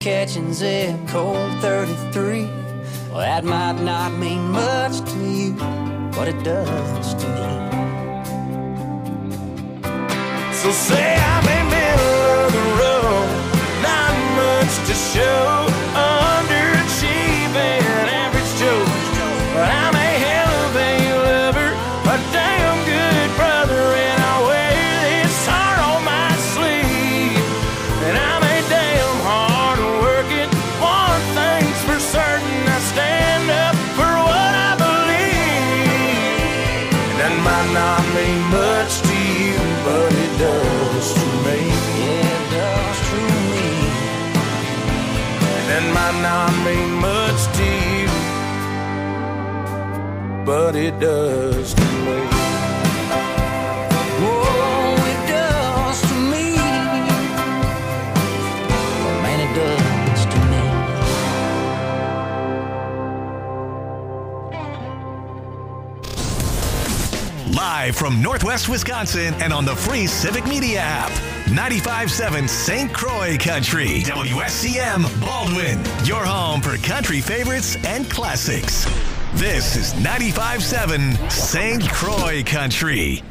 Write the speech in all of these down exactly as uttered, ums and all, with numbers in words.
Catching zip code thirty-three. Well, that might not mean much to you, but it does to me. So say I'm in middle of the road, not much to show, underachieving average Joe, but I'm a hell of a lover, a damn good brother, and I wear this heart on my sleeve. And I'm a damn hard working, one thing's for certain, I stand up for what I believe. And that might not mean much to you, but it does to me. Yeah, it does to me. And that might not mean much to you, but it does to me. Oh, it does to me. Oh, man, it does to me. Live from Northwest Wisconsin and on the free Civic Media app. ninety-five point seven Saint Croix Country. W S C M Baldwin. Your home for country favorites and classics. This is ninety-five point seven Saint Croix Country.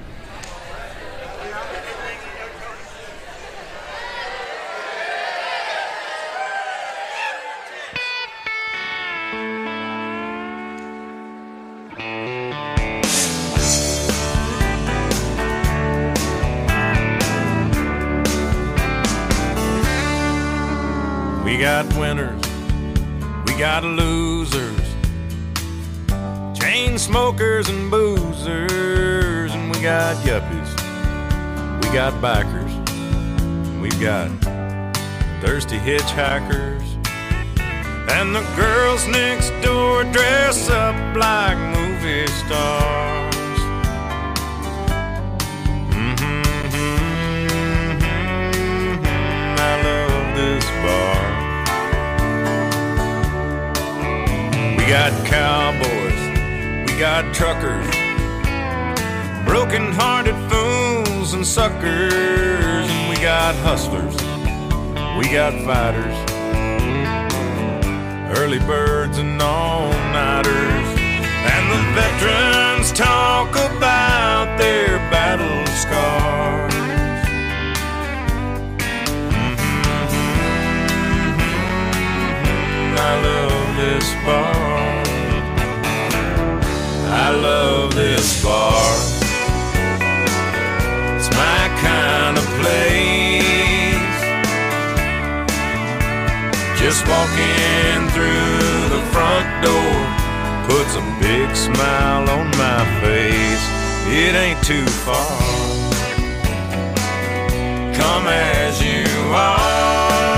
We got winners, we got losers, chain smokers and boozers, and we got yuppies, we got bikers, we've got thirsty hitchhikers, and the girls next door dress up like movie stars. Mm-hmm, mm-hmm, I love this bar. We got cowboys, we got truckers, broken-hearted fools and suckers, and we got hustlers, we got fighters, early birds and all-nighters, and the veterans talk about their battle scars. Mm-hmm, I love this bar. I love this bar. It's my kind of place. Just walking through the front door puts a big smile on my face. It ain't too far. Come as you are.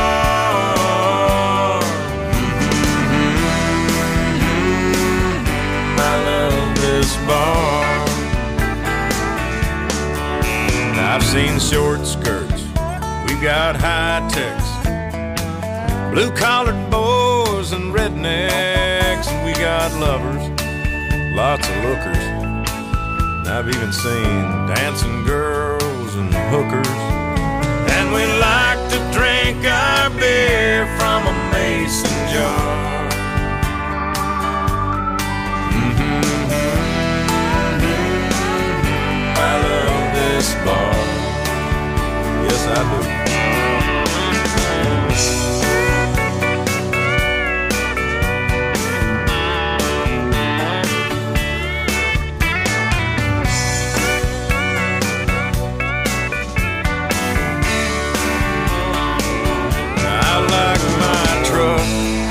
Bar. I've seen short skirts, we've got high techs, blue-collared boys and rednecks, and we got lovers, lots of lookers. And I've even seen dancing girls and hookers. And we like to drink our beer from a mason jar. Bar. Yes, I do. I like my truck.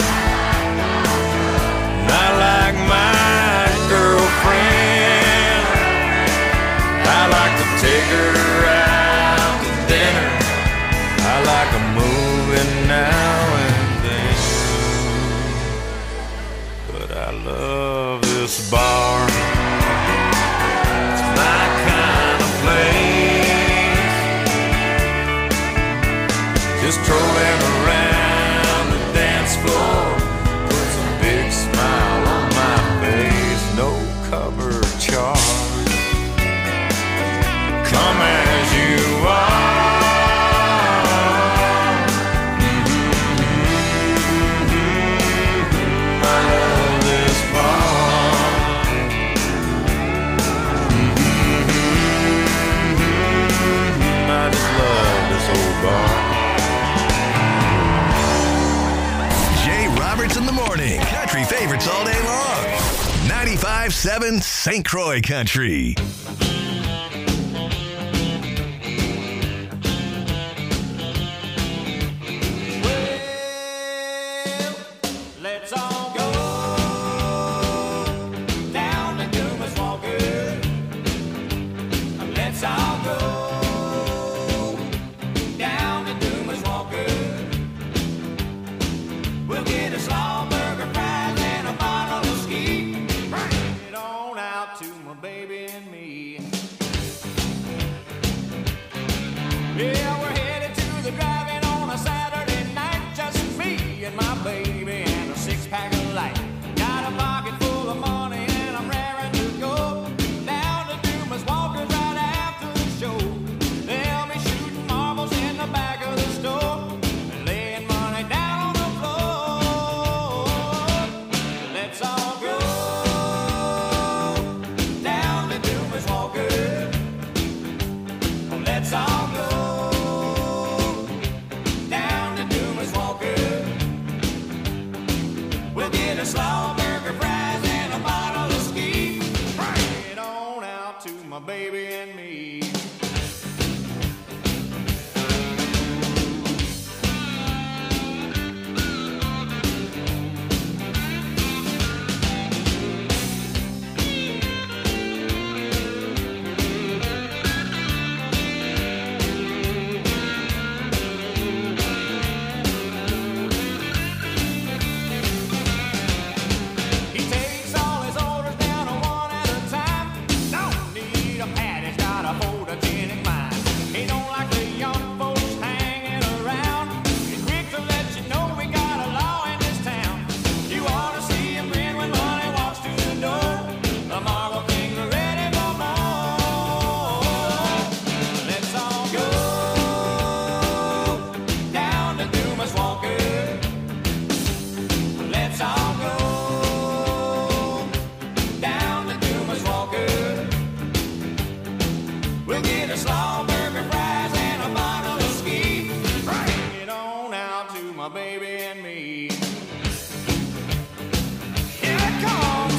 I like my girlfriend. I like to take her out to dinner. I like a movie now and then. But I love this bar. It's my kind of place. Just strolling around the dance floor puts a big smile on my face. No cover charge. Come as you are. Mm-hmm. in the morning. Country favorites all day long. ninety-five seven Saint Croix Country. Let's all go down to Dumas Walker. Let's all go down to Dumas Walker. We'll get a slaw burger, fries, and a bottle of ski. Bring it on out to my baby and me. Yeah, we're headed to the drive-in on a Saturday night. Just me and my baby and a six-pack of light. Got a pocket full of money and I'm raring to go down to Dumas Walker right after the show. They'll be shooting marbles in the back of the store and laying money down on the floor. Let's all go down to Dumas Walker. Let's all go down to Dumas Walker. We'll get a slaw burger, fries, and a bottle of ski. Bring it on out to my baby and me. He takes all his orders down one at a time. Don't need a pad, he's got a photogenic mind. He don't like the young folks hanging around. He's quick to let you know we got a law in this town. You ought to see him grin when money walks through the door. The Marble Kings are ready for more. Let's all go down to Dumas Walker. Let's all go down to Dumas Walker. We'll get a slaw burger, fries, and a bottle of ski. Bring it on out to my baby and me. Here it comes.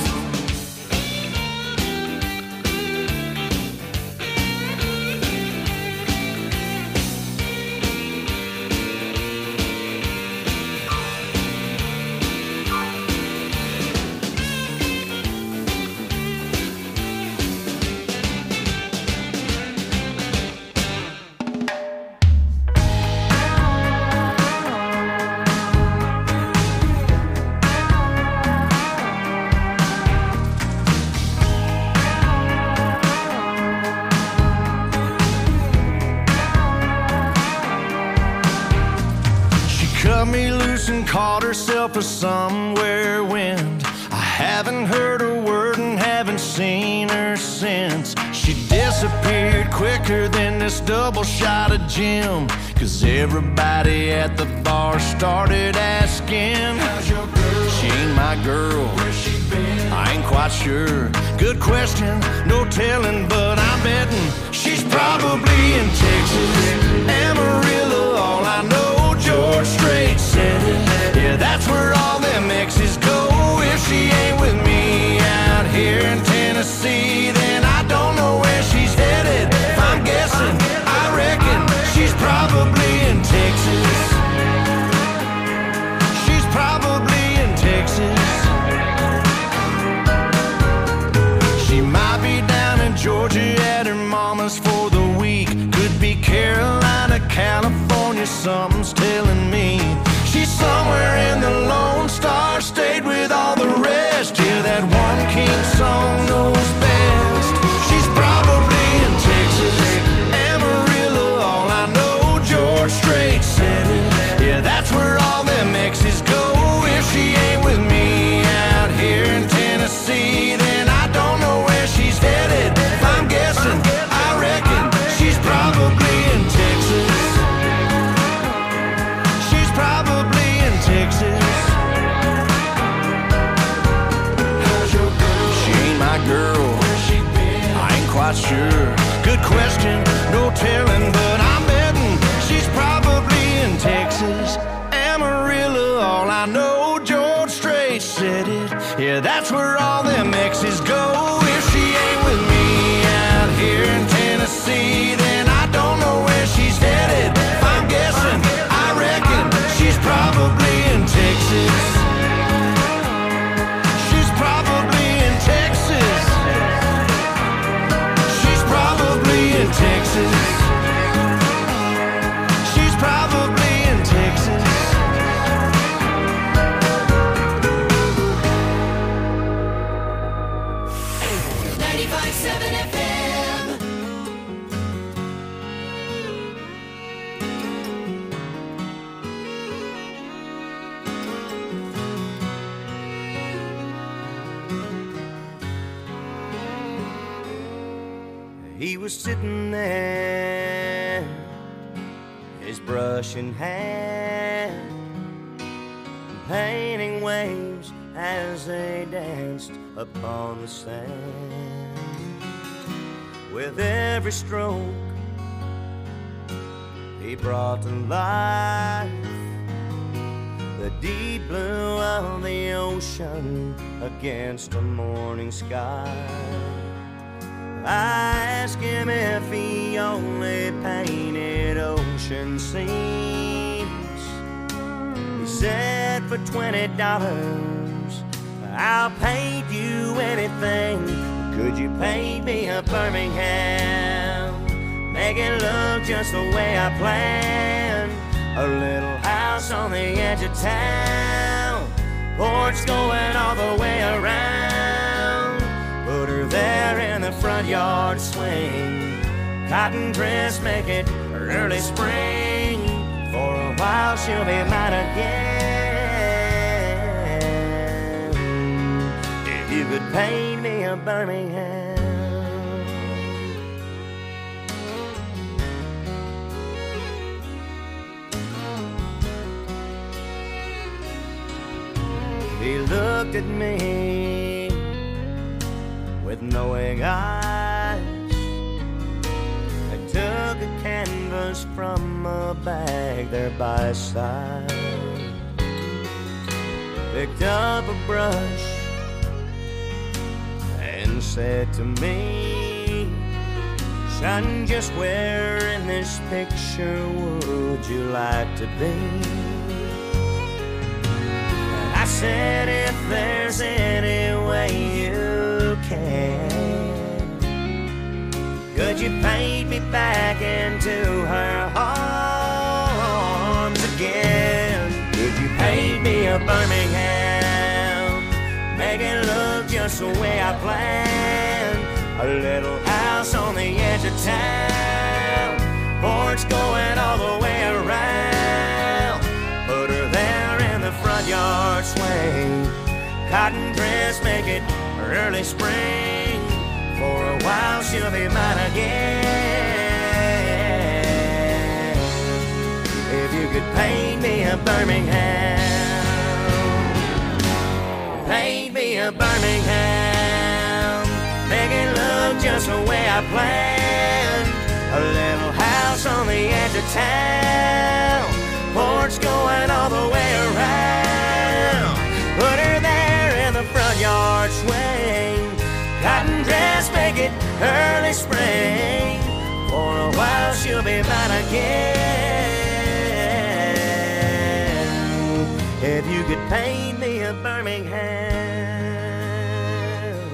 She cut me loose and caught herself a somewhere wind. I haven't heard a word and haven't seen her since. She disappeared quicker than this double shot of gin. Cause everybody at the bar started asking, how's your girl? She ain't my girl. Where's she been? I ain't quite sure. Good question, no telling, but I'm betting she's probably in Texas. Amarillo, all I know, George Strait said it. Yeah, that's where all them exes go. If she ain't with me out here in Tennessee, then I don't know where she's headed. If I'm guessing, I reckon she's probably in Texas. She's probably in Texas. She might be down in Georgia at her mama's for the week. Could be Carolina, California, something's telling me. She's somewhere in the Lone Star State with all the rest. Yeah, that one king song knows best. She's probably in Texas. Amarillo, all I know, George Strait said it. Yeah, that's where all them exes go. If she ain't with me out here in Tennessee, then I don't know where she's headed. If I'm guessing, I reckon she's probably in Texas. She's probably in Texas. How's your girl? She ain't my girl. Where's she been? I ain't quite sure. Good question, no telling, but I'm betting she's probably in Texas. Amarillo, all I know, George Yeah, that's where all them exes go. If she ain't with me out here in Tennessee, then I don't know where she's headed. If I'm guessing, I reckon she's probably in Texas. She's probably in Texas. She's probably in Texas. She's probably in Texas. ninety-five seven F M. He was sitting there, his brush in hand, painting waves as they danced upon the sand. With every stroke, he brought to life the deep blue of the ocean against a morning sky. I asked him if he only painted ocean scenes. He said, for twenty dollars, I'll paint you anything. Could you paint me a Birmingham? Make it look just the way I planned. A little house on the edge of town, porch going all the way around. Put her there in the front yard swing. Cotton dress, make it early spring. For a while she'll be mine again. If you could paint me a Birmingham. He looked at me with knowing eyes. I took a canvas from a bag there by his side, picked up a brush and said to me, son, just where in this picture would you like to be? I said, if there's any way you can, could you paint me back into her arms again? Could you paint me a Birmingham? Make it look just the way I planned. A little house on the edge of town, porch going all the way around. Put her there in the front yard swing. Cotton dress, make it early spring. For a while she'll be mine again. If you could paint me a Birmingham, paint me a Birmingham. Make it look just the way I planned. A little house on the edge of town, porch going all the way around. Put her there in the front yard swing. Cotton dress, make it early spring. For a while she'll be mine again. If you could paint me a Birmingham,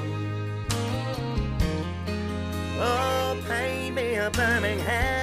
oh, paint me a Birmingham.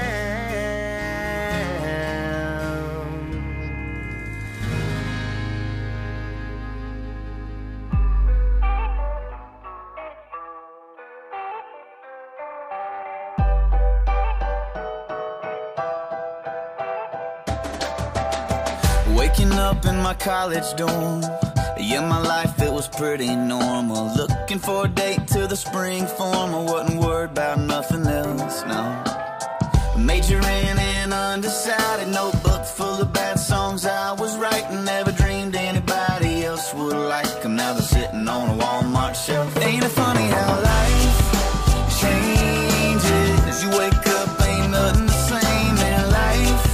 Waking up in my college dorm, yeah, my life, it was pretty normal. Looking for a date to the spring formal, wasn't worried about nothing else, no. Majoring in undecided, notebook full of bad songs I was writing. Never dreamed anybody else would like them. Now they're sitting on a Walmart shelf. Ain't it funny how life changes? You wake up, ain't nothing the same, and life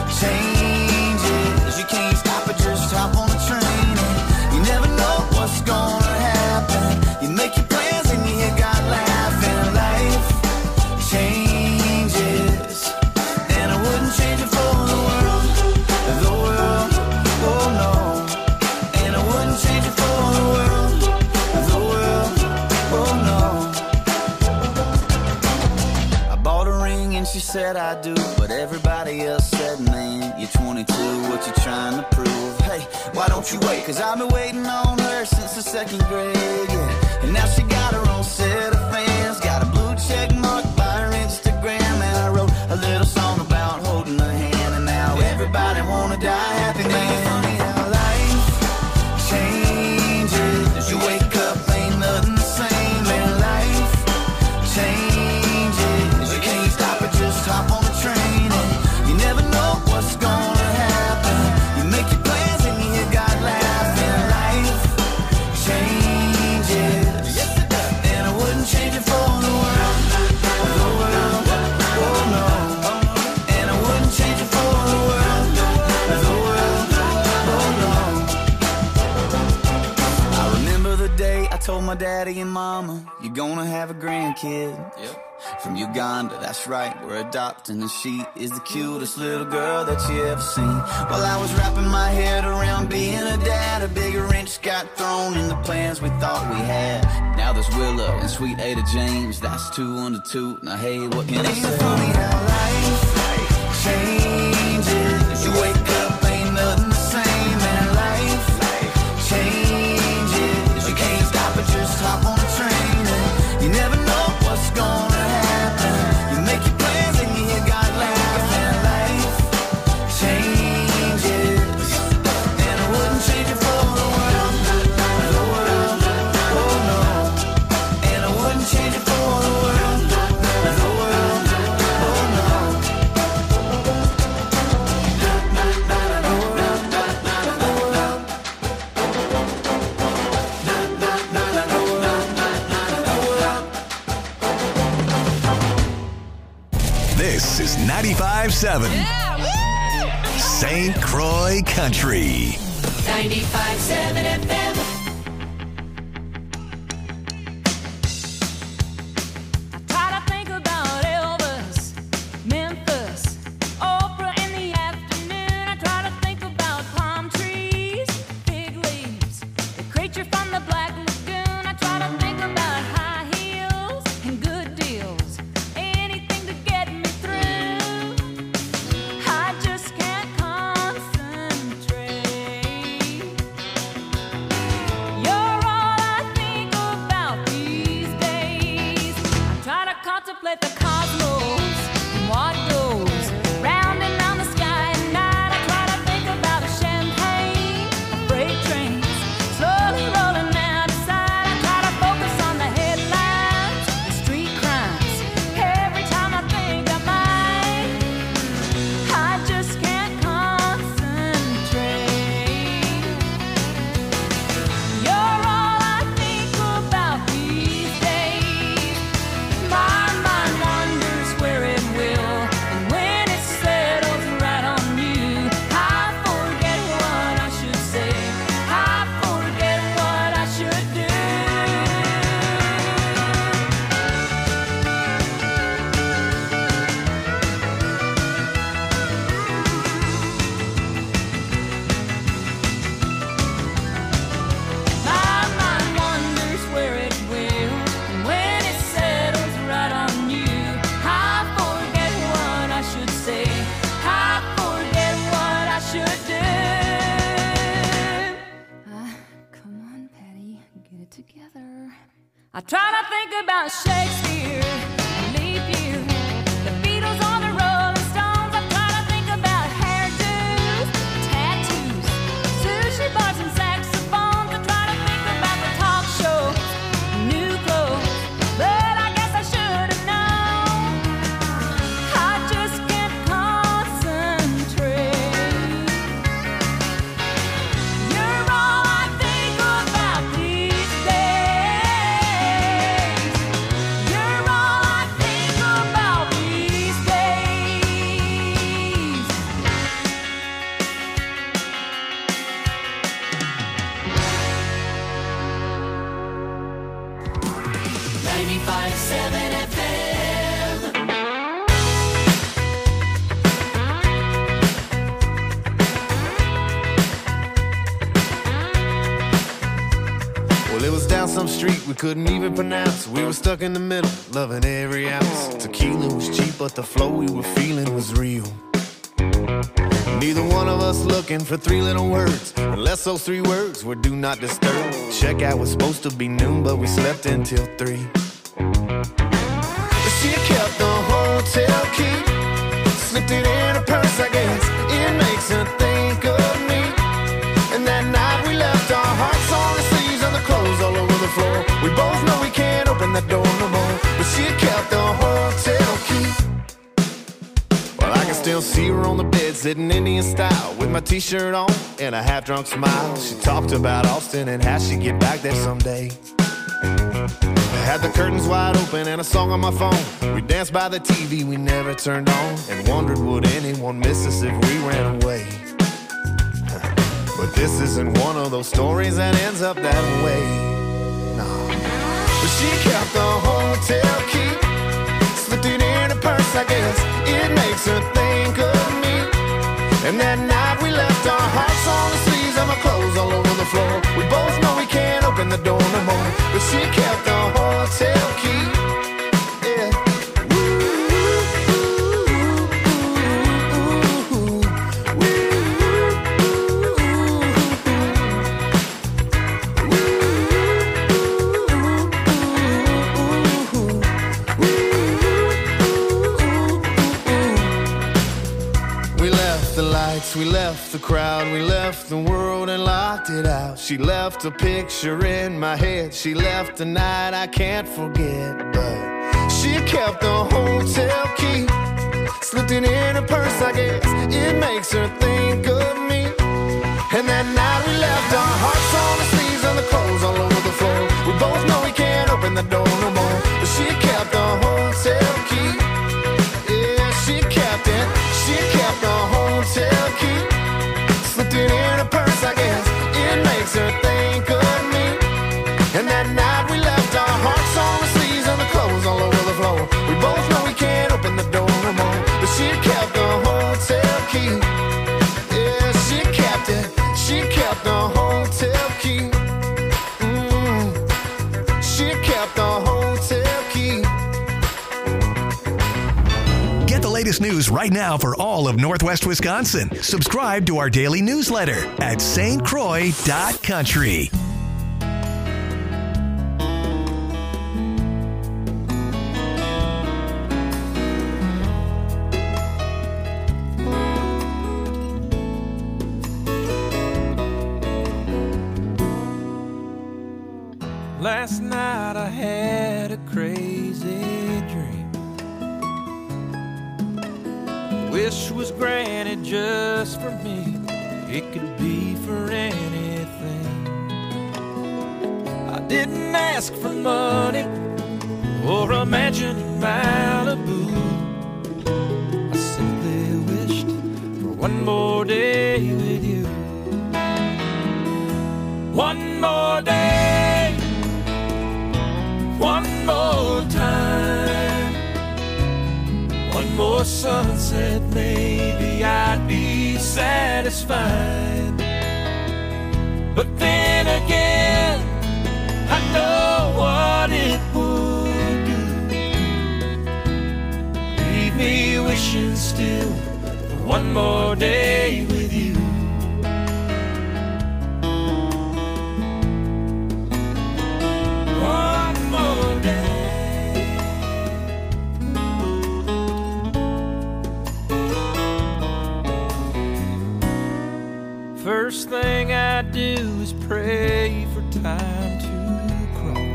changes. You can't stop it, just hop on the train, and you never know what's going on. said I do, but everybody else said, man, you're twenty-two, what you trying to prove? Hey, why don't you wait? Cause I've been waiting on her since the second grade, yeah. And now she got her own set of fans, got a blue check mark by her Instagram. And I wrote a little song about holding her hand, and now everybody wanna die happy, man. Funny how life changes. You wake up, ain't nothing the same, and life changes. You can't stop it, just hop on the train, and you never know what's gonna happen. You make your plans and you got laughing. Life changes. Yes, it does. And I wouldn't change it for the world. The world, oh no. And I wouldn't change it for the world. The world, oh no. I remember the day I told my daddy and mama, you're gonna have a grandkid. Yep. From Uganda, that's right, we're adopting, and she is the cutest little girl that you ever seen. While I was wrapping my head around being a dad, a big wrench got thrown in the plans we thought we had. Now there's Willow and sweet Ada James, that's two under two. Now hey, what can I say? Funny how life changes. You wake up, ain't nothing the same, and life changes. You can't stop it, just hop on the train, and you never know what's gonna happen. You make your plans and you got laughing. Life changes, and I wouldn't change it for the world. The world, oh no. And I wouldn't change it for the world. The world, oh no. This is ninety-five seven Saint Croix Country. ninety-five seven F M. I try to think about Elvis, Memphis, Oprah in the afternoon. I try to think about palm trees, fig leaves, the creature from the Black Lagoon. I try to think about high heels and good deals, anything to get me through. I just can't concentrate. You're all I think about these days. I try to contemplate the cosmos and what goes round and round the sky at night. I try to think about a champagne, a freight trains slowly rolling out of sight. I try to focus on the headlines, the street crimes. Every time I think I might, I just can't concentrate. You're all I think about these days. My mind wanders where it will, and when it settles right on you, I forget what I should say. I forget what I should do. My mind wanders where it will, and when it settles right on you, I forget what I should say. I forget what I should do. Ah, come on, Patty, get it together. I try to think about Shakespeare, leap year, the Beatles or the Rolling Stones. I try to think about hairdos, tattoos, sushi bars and saxophones. I try to think about the talk shows, new clothes, but I guess I should have known. I just can't concentrate. You're all I think about these days. You're all I think about these days. ninety-five seven F M. Well, it was down some street we couldn't even pronounce. We were stuck in the middle, loving every ounce. Tequila was cheap, but the flow we were feeling was real. Neither one of us looking for three little words, unless those three words were do not disturb. Checkout was supposed to be noon, but we slept until three. She kept the hotel key, slipped it in her purse, I guess. It makes her think of me. And that night we left our hearts on the sleeves and the clothes all over the floor. We both know we can't open that door no more, but she kept the hotel key. Well, I can still see her on the bed, sitting Indian style, with my t-shirt on and a half-drunk smile. She talked about Austin and how she'd get back there someday. I had the curtains wide open and a song on my phone. We danced by the T V we never turned on, and wondered would anyone miss us if we ran away. But this isn't one of those stories that ends up that way. No. But she kept the hotel key, slipped it in her purse, I guess. It makes her think of me. And that night we left our hearts on the sleeves and my clothes all over the floor. We both know we can't open the door no more, but she kept the hotel key. Yeah. We left the crowd, we left the world and locked it out. She left a picture in my head, she left a night I can't forget. But she kept the hotel key, slipped it in her purse, I guess. It makes her think of me. And that night we left our hearts on the sleeves and the clothes all over the floor. We both know we can't open the door no more, but she kept the hotel key. Yeah, she kept it, she kept the hotel key, slipped it in her purse, I guess. It makes her think of me. And that night we left our hearts on the sleeves and the clothes all over the floor. We both know we can't open the door no more, but she kept the hotel key. Yeah, she kept it, she kept the hotel key. Mm, she kept the hotel key. Get the latest news right now for all of Northwest Wisconsin. Subscribe to our daily newsletter at S T Croix dot country. Last night I had a crazy dream. Wish was granted just for me. It could be for anything. I didn't ask for money or a mansion in Malibu. I simply wished for one more day with you. One more day, one more time, one more sunset, maybe I'd be satisfied. But then again, I know what it would do. Leave me wishing still for one more day with you. First thing I do is pray for time to crawl.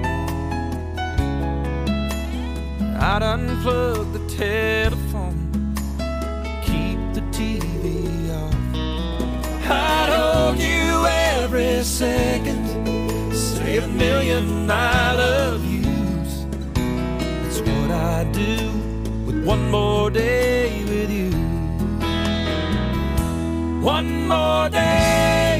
I'd unplug the telephone, keep the T V off. I'd hold you every second, say a million I love yous. That's what I do with one more day with you. One more day,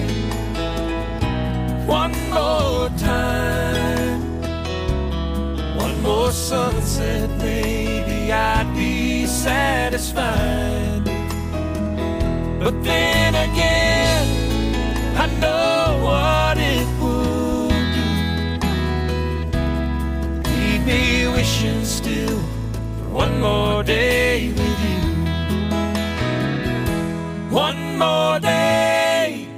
one more time, one more sunset, maybe I'd be satisfied. But then again, I know what it would do. one more day with you. One more day,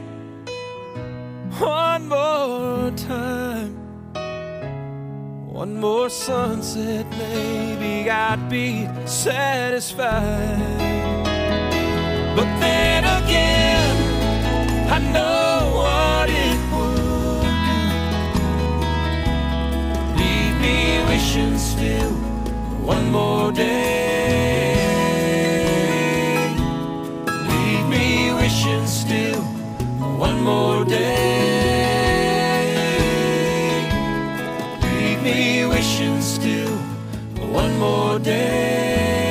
one more time, one more sunset, maybe I'd be satisfied. But then again, I know what it would do. Leave me wishing still one more day. Leave me wishing still one more day. Leave me wishing still one more day.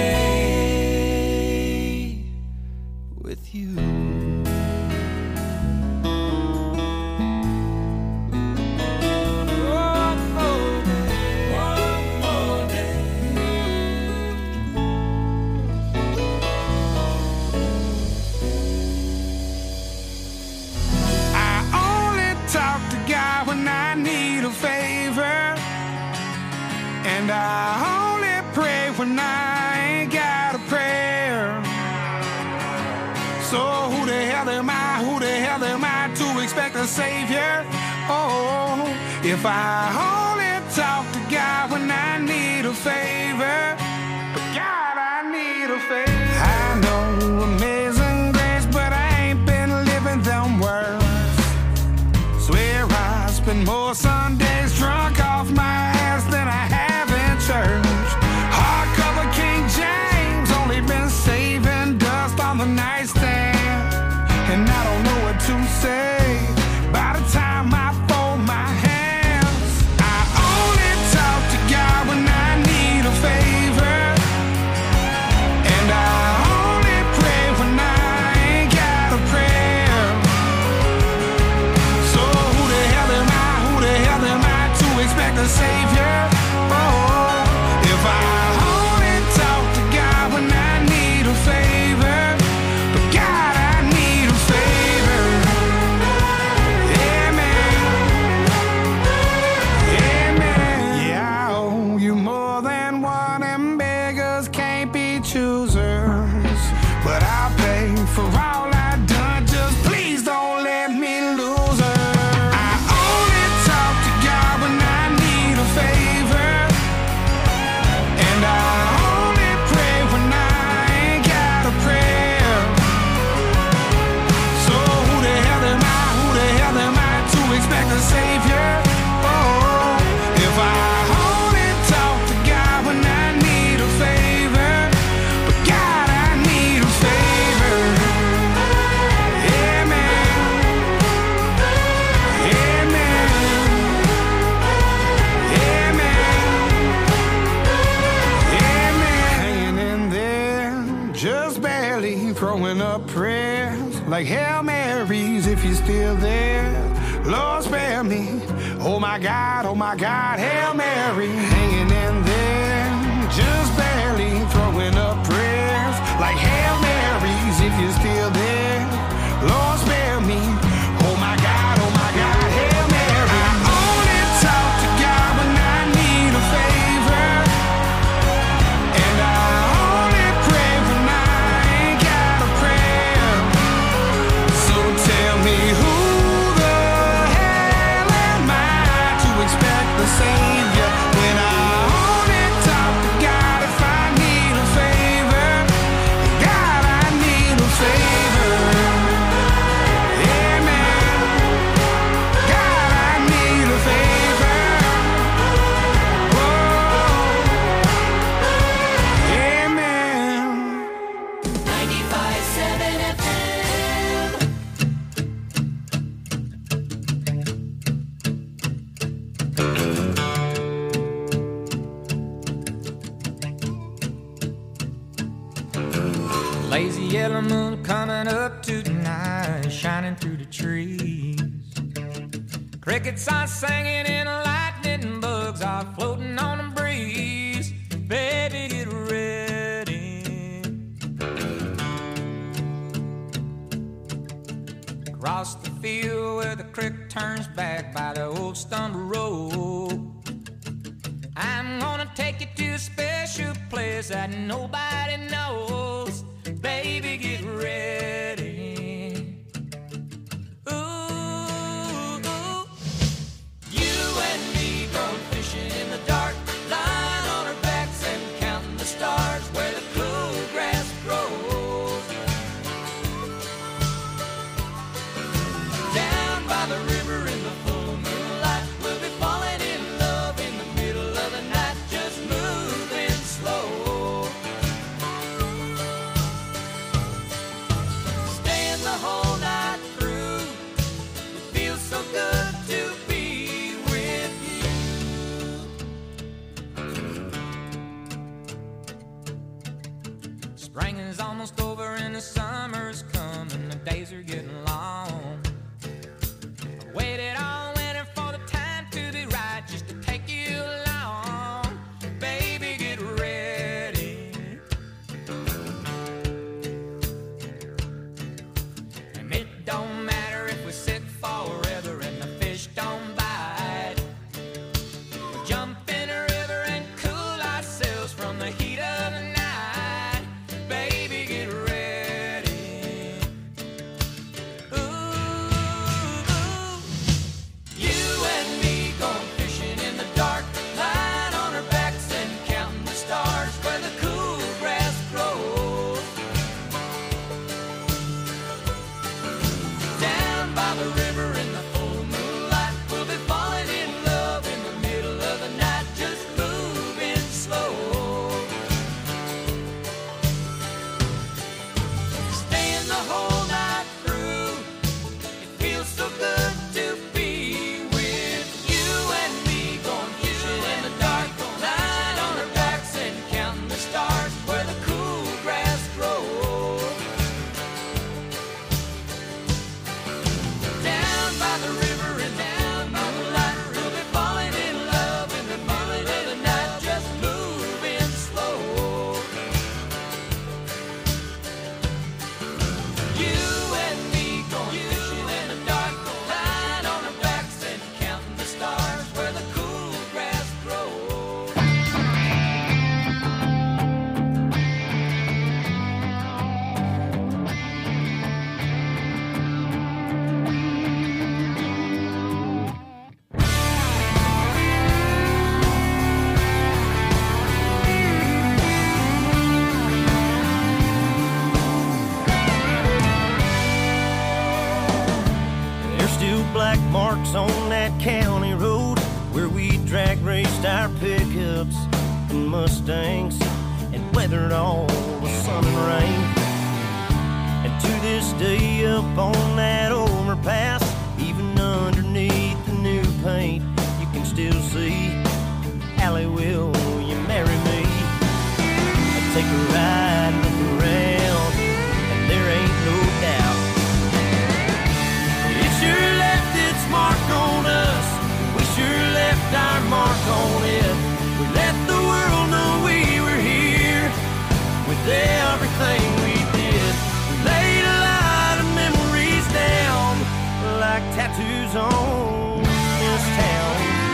And I only pray when I ain't got a prayer. So who the hell am I, who the hell am I to expect a savior? Oh, if I only talk to God when I need a favor. But God, I need a favor. I know amazing grace, but I ain't been living them words. Swear I spend more Sundays drunk off my ass than I have church. Hardcover King James, only been saving dust on the nightstand. And I don't know what to say by the time I fold my hands. I only talk to God when I need a favor. And I only pray when I ain't got a prayer. So who the hell am I, who the hell am I to expect a savior? Oh, if I only talk to God when I need a favor. But God, I need a favor. Amen. Amen. Yeah, I owe you more than one, and beggars can't be choosers. But I'll pay for all I've done, just please don't let me lose her. I only talk to God when I need a favor. And I only pray when I ain't got a prayer. So who the hell am I, who the hell am I to expect a savior? Oh, if I only talk to God when I need a favor. But God, I need a favor. Amen. Amen. Amen. Hanging in there, just barely throwing up prayers like Hail Marys if you're still there. Lord, spare me. Oh my God, oh my God, Hail Mary. Hanging in there, just barely throwing up prayers like Hail Marys if you're still there. Lord, spare me. Oh my God, oh my God, Hail Mary. I only talk to God when I need a favor. And I only pray when I ain't got a prayer. So tell me who the hell am I to expect the savior when I only talk to God if I need a favor. God, I need a favor. Amen. God, I need a favor. Whoa. Amen. ninety-five seven F M. Lazy yellow moon coming up tonight, shining through the trees. Crickets are singing and lightning bugs are floating on the breeze. Baby, get ready. Across the field where the creek turns back by the old stumble road, I'm gonna take you to a special place that nobody knows. Baby, get ready. Ooh, ooh. You and me going fishing in the dark, lying on our backs and counting the stars where the cool grass grows. Down by the river in the full moonlight, we'll be falling in love in the middle of the night, just moving slow. Staying the whole night through, it feels so good to be with you. Spring is almost over and the summer's coming, the days are getting long. Waited all winter for the time to be right, just to take you along. Baby, get ready. And it don't matter if we sit forever and the fish don't bite. We'll jump in a river and cool ourselves from the heat of the night. Baby, get ready. Ooh, you and me going fishing in the dark, lying on our backs and counting the stars where the cool grass grows. Down by the river in the full moonlight, we'll be falling in love in the middle of the night, just moving slow. Staying the whole night through, it feels so good to be with you and me going fishing in the dark, lying on our backs and counting the stars where the cool grass grows. Down by the river and down by the light, we'll be falling in love in the middle of the night, just moving slow. You and me going fishing in the dark, lying on our backs and counting the stars where the cool grass grows. There's still black marks on that county road where we drag raced our pickups and Mustangs and weathered all the sun and rain. And to this day up on that overpass, even underneath the new paint, you can still see Allie, will you marry me? I'll take a ride and look around, and there ain't no doubt it sure left its mark on us. We sure left our mark on it. We let the world know we were here with everything we did. We laid a lot of memories down like tattoos on this town.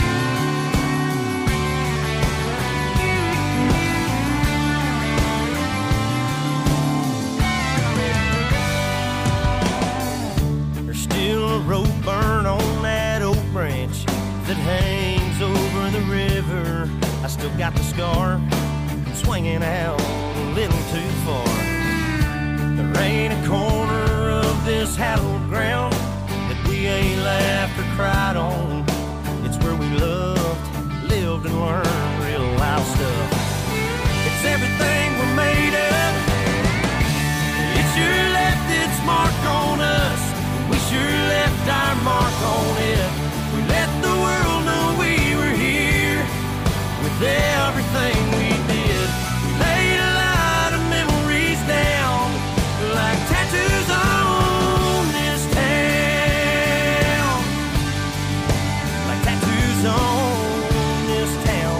There's still a rope burn on that oak branch that hangs over the river. I still got the scar swinging out a little too far. There ain't a corner of this hallowed ground that we ain't laughed or cried on. It's where we loved, lived, and learned real life stuff. It's everything we're made of. It sure left its mark on us. We sure left our mark on it. We let the world know we were here with everything we did. We laid a lot of memories down like tattoos on this town. Like tattoos on this town.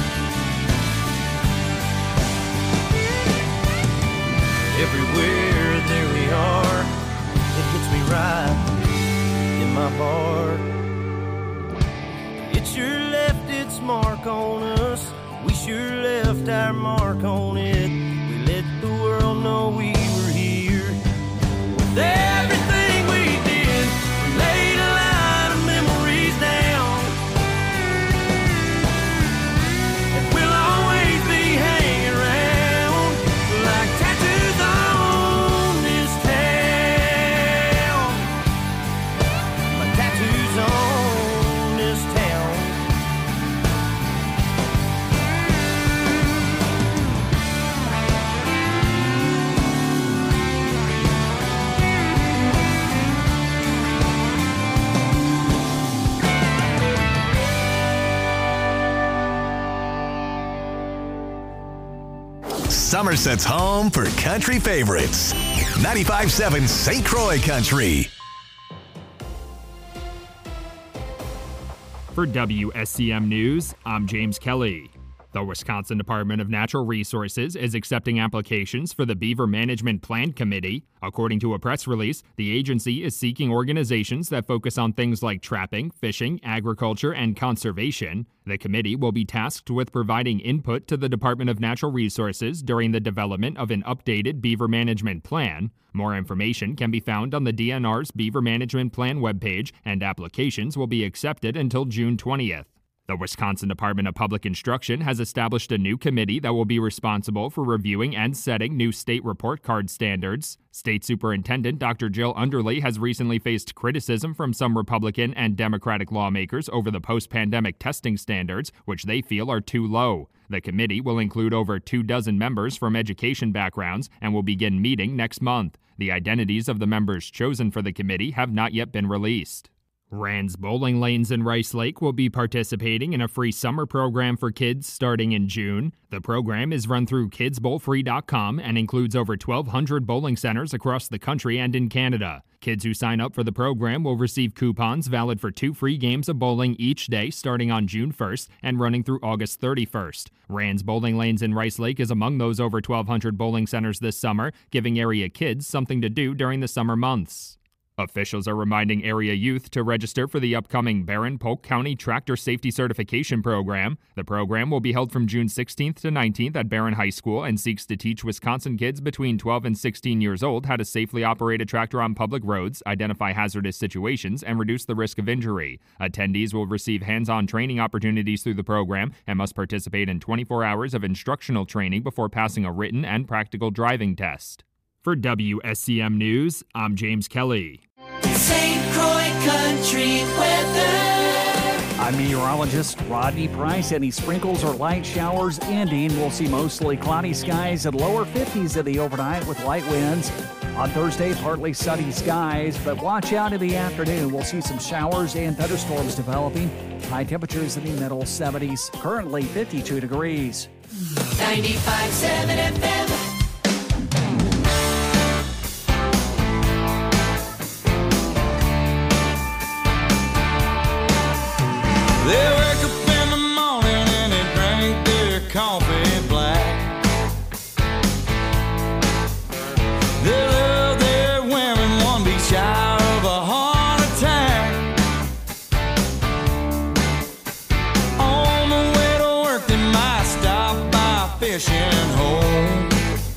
Everywhere there we are, it hits me right in my heart. It sure left its mark on us. sure left our mark on it. We let the world know we were here. With everything we did, we laid a line of memories down. And we'll always be hanging around like tattoos on this town. Like tattoos on this town. Somerset's home for country favorites. ninety-five point seven Saint Croix Country. For W S C M News, I'm James Kelly. The Wisconsin Department of Natural Resources is accepting applications for the Beaver Management Plan Committee. According to a press release, the agency is seeking organizations that focus on things like trapping, fishing, agriculture, and conservation. The committee will be tasked with providing input to the Department of Natural Resources during the development of an updated Beaver Management Plan. More information can be found on the D N R's Beaver Management Plan webpage, and applications will be accepted until June twentieth. The Wisconsin Department of Public Instruction has established a new committee that will be responsible for reviewing and setting new state report card standards. State Superintendent Doctor Jill Underley has recently faced criticism from some Republican and Democratic lawmakers over the post-pandemic testing standards, which they feel are too low. The committee will include over two dozen members from education backgrounds and will begin meeting next month. The identities of the members chosen for the committee have not yet been released. Rand's Bowling Lanes in Rice Lake will be participating in a free summer program for kids starting in June. The program is run through kids bowl free dot com and includes over twelve hundred bowling centers across the country and in Canada. Kids who sign up for the program will receive coupons valid for two free games of bowling each day starting on June first and running through August thirty-first. Rand's Bowling Lanes in Rice Lake is among those over twelve hundred bowling centers this summer, giving area kids something to do during the summer months. Officials are reminding area youth to register for the upcoming Barron Polk County Tractor Safety Certification Program. The program will be held from June sixteenth to nineteenth at Barron High School and seeks to teach Wisconsin kids between twelve and sixteen years old how to safely operate a tractor on public roads, identify hazardous situations, and reduce the risk of injury. Attendees will receive hands-on training opportunities through the program and must participate in twenty-four hours of instructional training before passing a written and practical driving test. For W S C M News, I'm James Kelly. Saint Croix Country weather. I'm meteorologist Rodney Price. Any sprinkles or light showers ending. We'll see mostly cloudy skies and lower fifties in the overnight with light winds. On Thursday, partly sunny skies, but watch out in the afternoon. We'll see some showers and thunderstorms developing. High temperatures in the middle seventies. Currently fifty-two degrees. ninety-five point seven F M. They wake up in the morning and they drink their coffee black. They love their women, one be shy of a heart attack. On the way to work they might stop by a fishing hole.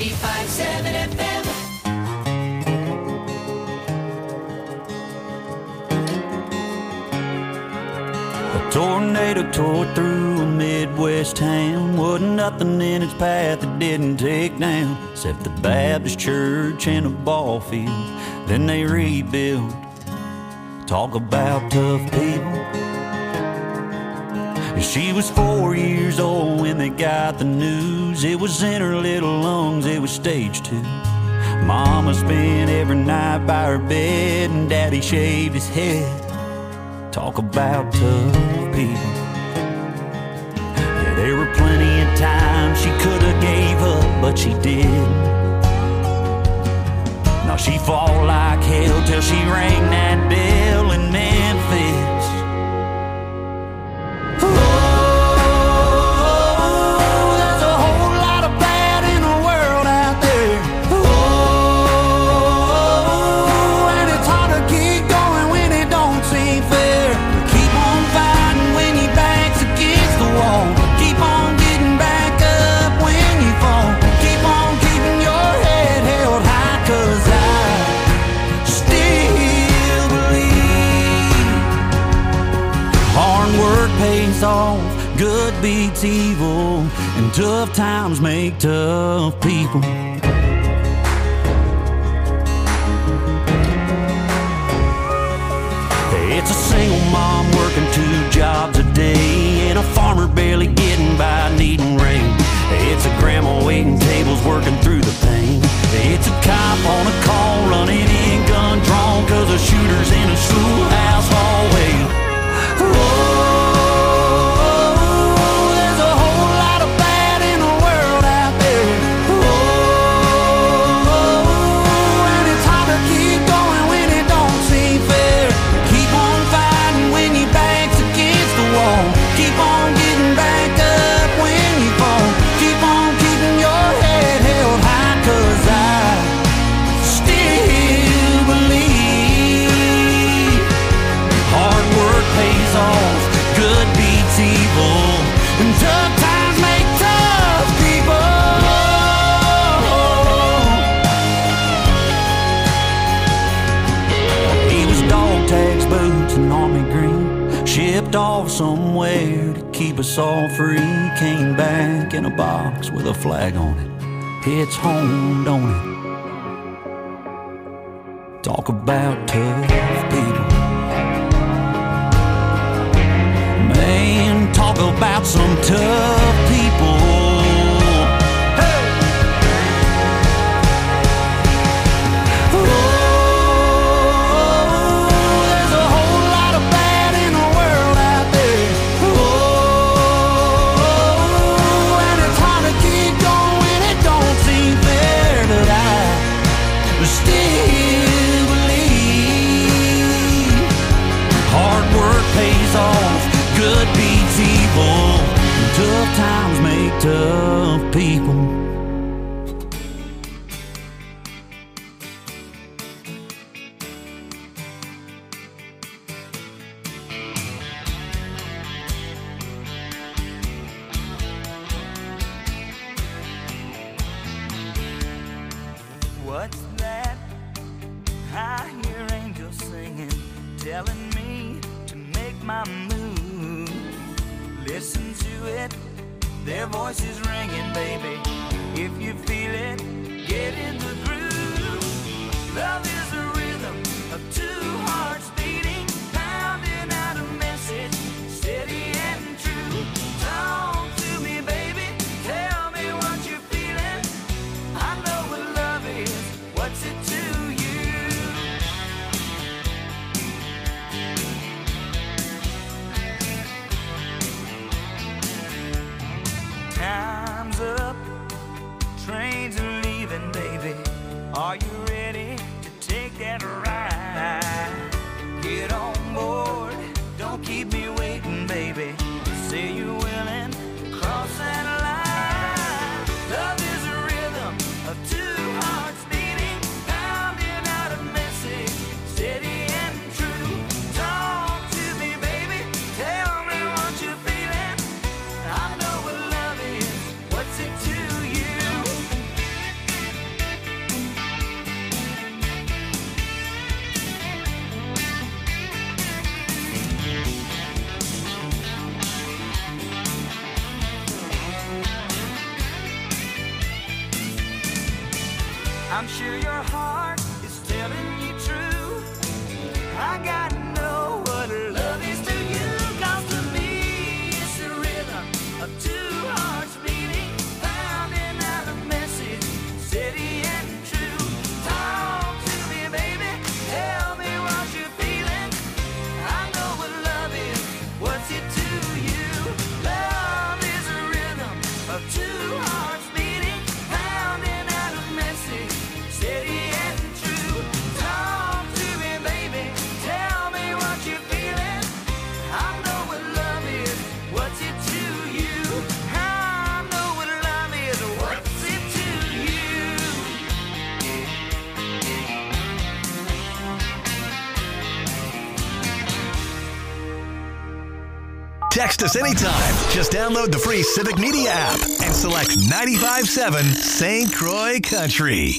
ninety-five point seven F M. Tornado tore through a Midwest town. Wasn't nothing in its path that didn't take down, except the Baptist church and a ball field. Then they rebuilt. Talk about tough people. She was four years old when they got the news. It was in her little lungs, it was stage two. Mama spent every night by her bed, and Daddy shaved his head. Talk about tough people. Yeah, there were plenty of times she could have gave up, but she didn't. Now she fought like hell till she rang that bell in Memphis. Oh, there's a whole lot of bad in the world out there. Oh, and it's hard to keep going when it don't seem fair. Keep on fighting when your back's against the wall. Keep on getting back up when you fall. Keep on keeping your head held high, 'cause I still believe hard work pays off, good beats evil, and tough times make tough people. It's a single mom working two jobs a day, and a farmer barely getting by needing rain. It's a grandma waiting tables working through the pain. It's a cop on a call running in gun drawn, 'cause a shooter's in a schoolhouse hallway. Oh, there's a whole lot of bad in the world out there. Oh, and it's hard to keep going when it don't seem fair. Keep on fighting when your back's against the wall. Keep on getting back up when you fall. Keep on keeping your head held high, 'cause I still believe hard work pays off, good beats evil, and tough times make tough people. He was dog tags, boots, and army green, shipped off somewhere to keep us all free. Came back in a box with a flag on it. It's home, don't it? Talk about tough people. Man, talk about some tough people. Hey! Oh, there's a whole lot of bad in the world out there. Oh, and it's hard to keep going when it don't seem fair, but I still believe hard work pays off, good beats evil, and tough times make tough people. What's that? I hear angels singing, telling me to make my move. Listen to it, their voices ringing, baby. If you feel it, get in the groove. Love is a rhythm of two hearts beating, pounding out a message, steady and true. Talk to me, baby, tell me what you're feeling. I know what love is, what's it to you? Time's up, trains are leaving, baby. Are you ready to take that ride? Get on board, don't keep me waiting, baby. Say you're willing to cross that line. Love is a rhythm of two hearts beating, pounding out a message, steady and true. Talk to me, baby, tell me what you're feeling. I know what love is, what's it to you? I'm sure your heart is telling you true. I gotta know what love is to you. 'Cause to me, it's the rhythm of two hearts beating, pounding out a message, steady and true. Talk to me, baby, tell me what you're feeling. I know what love is, what's it to you? Love is a rhythm of two hearts beating, pounding out a message, steady and true. Talk to me, baby, tell me what you're feeling. I know what love is, what's it to you? I know what love is, what's it to you? Text us anytime. Just download the free Civic Media app and select ninety-five point seven Saint Croix Country.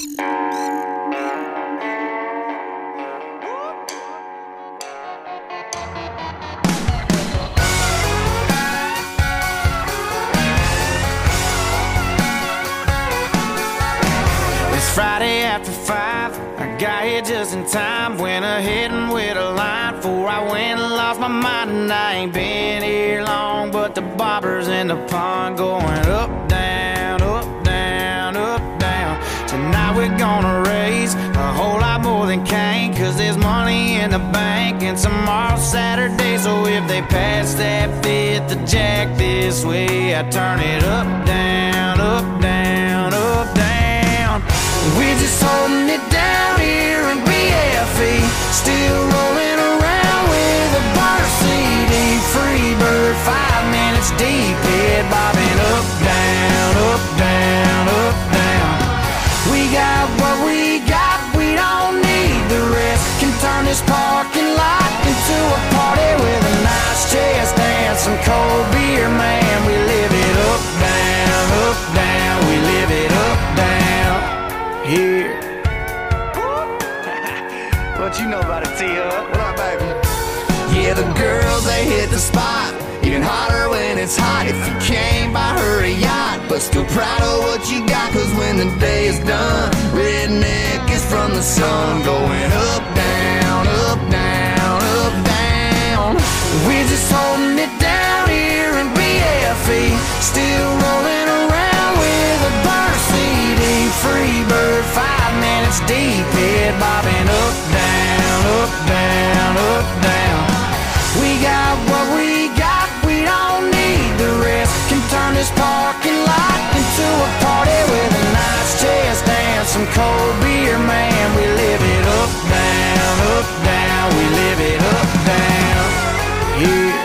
It's Friday after five. I got here just in time. Went ahead and with a line before I went and lost my mind. And I ain't been here long, but the bobbers in the pond going up, down, up, down, up, down. Tonight we're gonna raise a whole lot more than Cain, 'cause there's money in the bank and tomorrow's Saturday. So if they pass that fifth of Jack this way, I turn it up, down, up, down, up, down. We're just holding it down here in B F E, still rolling around with a bar C D. Free bird, five minutes deep, head bobbing up, down, up, down, up, down. We got what we got, we don't need the rest. Can turn this parking lot into a party with a nice chest and some cold beer, man. We live it up, down, up, down. We live it up, down here. What you know about it, T-Hub? What up, baby? Yeah, the girls, they hit the spot. Even hotter when it's hot. If you can't buy her a yacht, but still proud of what you got, 'cause when the day is done, redneck is from the sun. Going up, down, up, down, up, down. We're just holding it down here in B F E, still rolling around with a burn C D. Free bird, five minutes deep, head bobbing up, down, up, down, up, down. We got what we got, we don't need the rest. Can turn this parking lot into a party with a nice chest and some cold beer, man. We live it up, down, up, down. We live it up, down, yeah.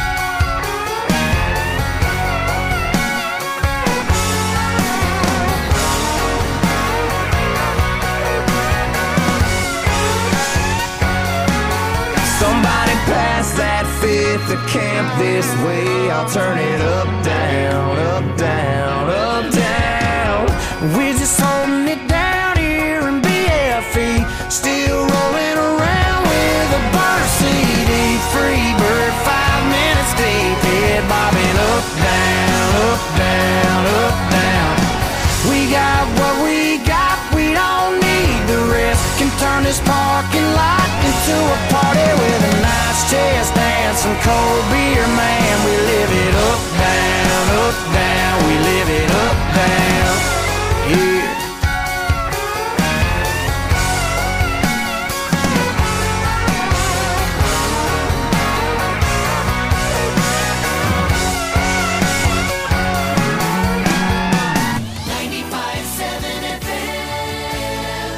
Somebody pass that fifth of camp this way. I'll turn it up, down, up, down, up, down. We're just holding it down here in B F E, still rolling around with a burn C D. Free bird, five minutes deep, head bobbing up, down, up, down, up, down. We got what we got, we don't need the rest. Can turn this parking lot into a party with a nice chest and some cold beer, man. We live it up, down, up, down. We live it up, down, yeah. ninety-five point seven F M.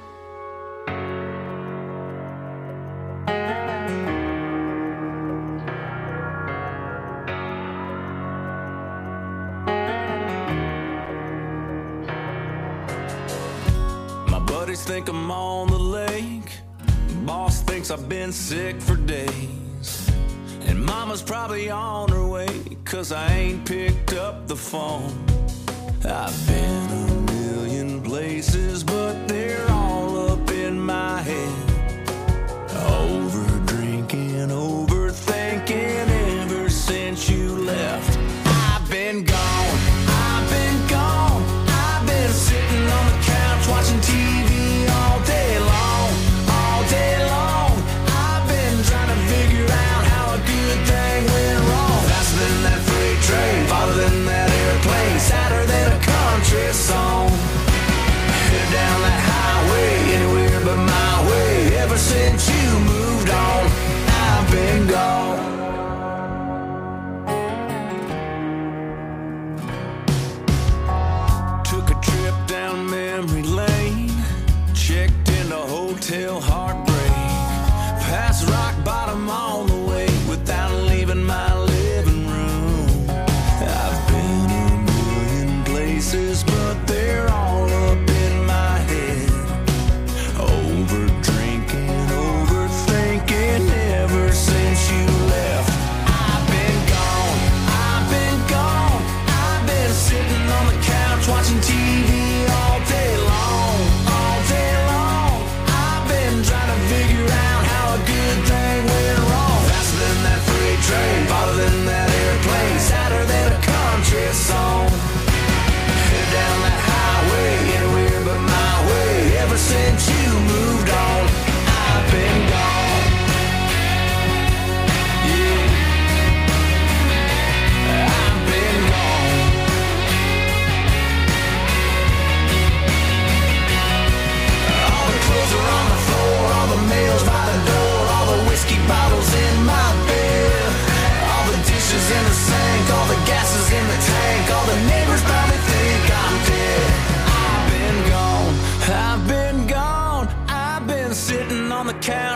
Buddies think I'm on the lake. Boss thinks I've been sick for days. And mama's probably on her way, 'cause I ain't picked up the phone. I've been a million places, but they're all up in my head. Over drinking, overthinking ever since you left. I've been gone, I've been gone. I've been sitting on the couch watching T V.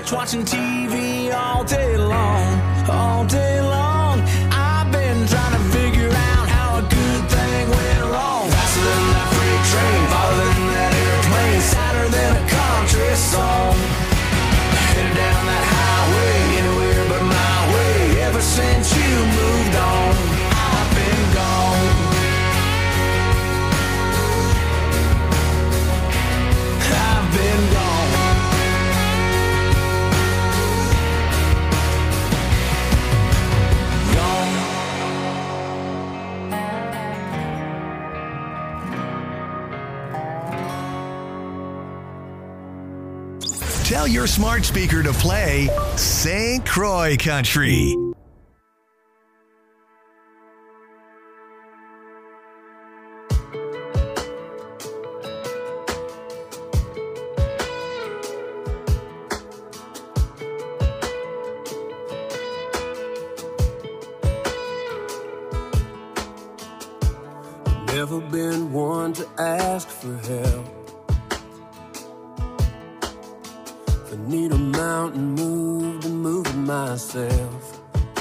couch watching T V all day long, all day long. I've been trying to figure out how a good thing went wrong. Faster than that freight train, farther than that airplane, sadder than a country song. Headed down that highway, anywhere but my way. Ever since you moved on, I've been gone. I've been gone. Tell your smart speaker to play Saint Croix Country. Never been one to ask for help. If I need a mountain moved, I'm moving myself.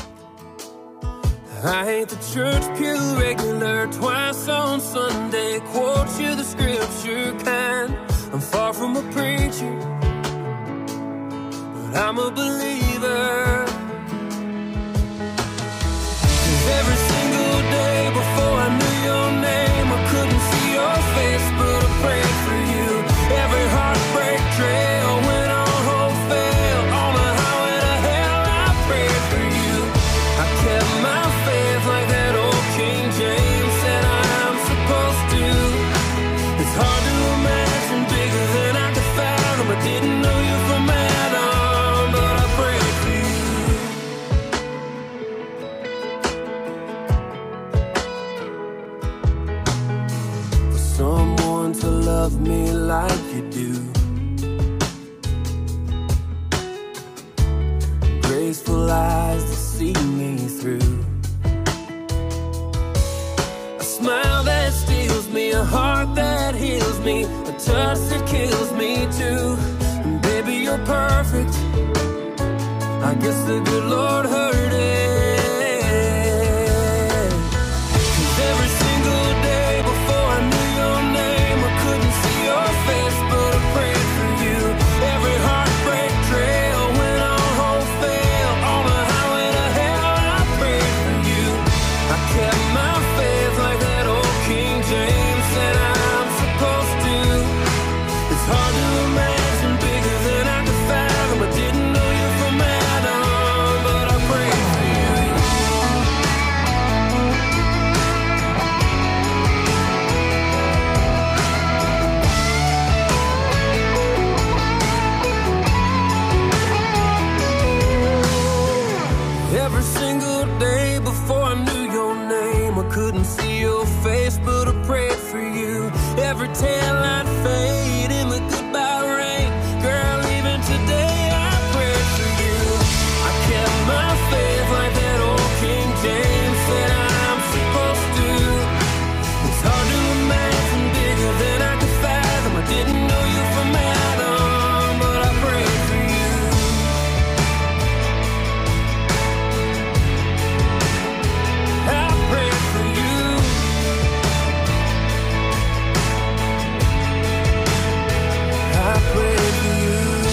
I ain't the church pew regular, twice on Sunday, quote you the scripture kind. I'm far from a preacher, but I'm a believer. 'Cause every single day before I knew your name, I couldn't see your face, but I prayed for you. Every heartbreak trail went on hope fail. On the highway to hell, I prayed for you. I kept my faith like that old King James said I'm supposed to. It's hard to imagine bigger than I could fathom. I didn't know you from Adam, but I prayed for you. Someone to love me like you do. Graceful eyes to see me through. A smile that steals me, a heart that heals me, a touch that kills me too. And baby, you're perfect. I guess the good Lord heard it. 'Cause every single day before I knew your name, I couldn't see your face, but I prayed for you. Every heartbreak trail went on hope fail. On the highway to hell, I prayed for you. I kept my faith like that old King James said I'm supposed to. It's hard to imagine bigger than I could fathom. I didn't know you from Adam, but I prayed for you. Every single day before I knew your name, I couldn't see your face, but I prayed for you. Every taillight fade in the goodbye rain, girl, even today I prayed for you. I kept my faith like that old King James said I'm supposed to. It's hard to imagine bigger than I could fathom. I didn't know you from Adam, but I prayed for you. I prayed for you. I prayed for you.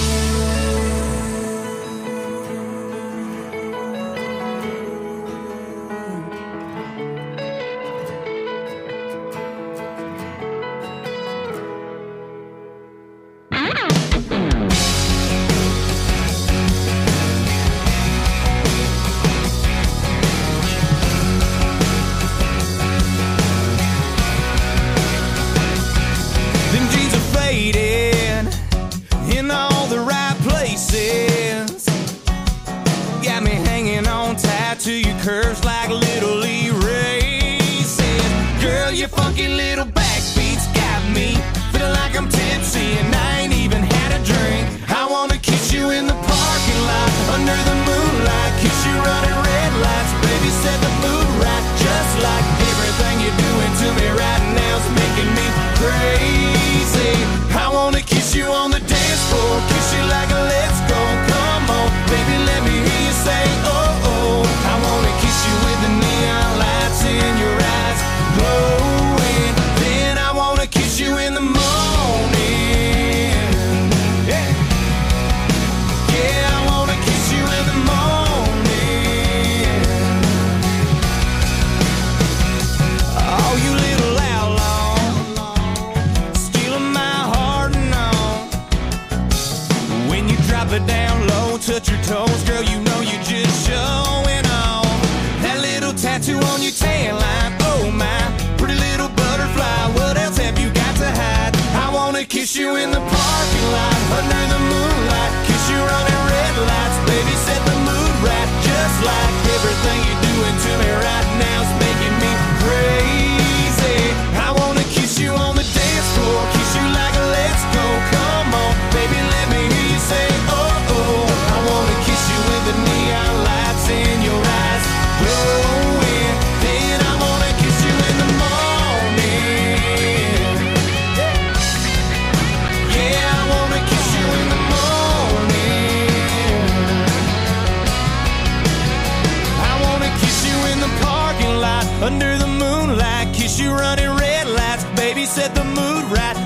Them jeans are faded in all the right places. Got me hanging on tight to your curves like little erases. Girl, your funky little backbeats got me feeling like I'm tipsy and I ain't even had a drink. I wanna kiss you in the parking lot under the moonlight, kiss you running red lights, baby, set the mood right. Just like everything you're doing to me right now's making me crazy. I wanna kiss you on the dance floor, kiss you like a let's go, come touch your toes, girl, you know you're just showing off. That little tattoo on your tan line, oh my, pretty little butterfly, what else have you got to hide? I wanna kiss you in the parking lot, under the moonlight, kiss you running red lights, baby, set the mood right, just like everything you're doing to me right now is making me crazy. I wanna kiss you on the dance floor, kiss you like a let's go, come on, baby, let me hear you say, oh, oh. I wanna kiss you with the neon lights in your eyes glowing, then I wanna kiss you in the morning. Yeah, I wanna kiss you in the morning. I wanna kiss you in the parking lot, under the moonlight, kiss you running red lights, baby, set the mood right,